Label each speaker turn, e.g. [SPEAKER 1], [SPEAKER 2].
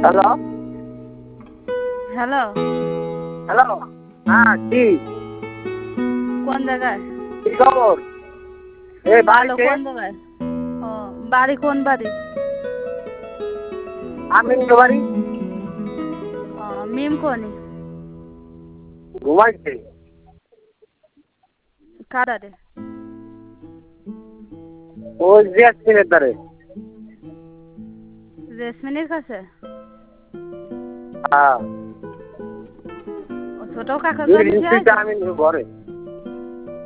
[SPEAKER 1] Hello
[SPEAKER 2] hello,
[SPEAKER 1] hello. হ্যাঁ, কি
[SPEAKER 2] কোন জায়গায়?
[SPEAKER 1] কি খবর? এই
[SPEAKER 2] ভালো,
[SPEAKER 1] বাড়িতে।
[SPEAKER 2] কোন জায়গায়? ও, বাড়ি কোন বাড়ি?
[SPEAKER 1] আমি তো বাড়ি
[SPEAKER 2] ও, মিম কোনি?
[SPEAKER 1] ঘুমাইছে।
[SPEAKER 2] কারারে?
[SPEAKER 1] ওই জেসমিনের ধারে।
[SPEAKER 2] জেসমিনের কাছে?
[SPEAKER 1] হ্যাঁ,
[SPEAKER 2] ও, ছোট কাকার
[SPEAKER 1] দুই
[SPEAKER 2] কাছে
[SPEAKER 1] দিন
[SPEAKER 2] কি
[SPEAKER 1] থেকে
[SPEAKER 2] আছে?
[SPEAKER 1] আমি ঘরে।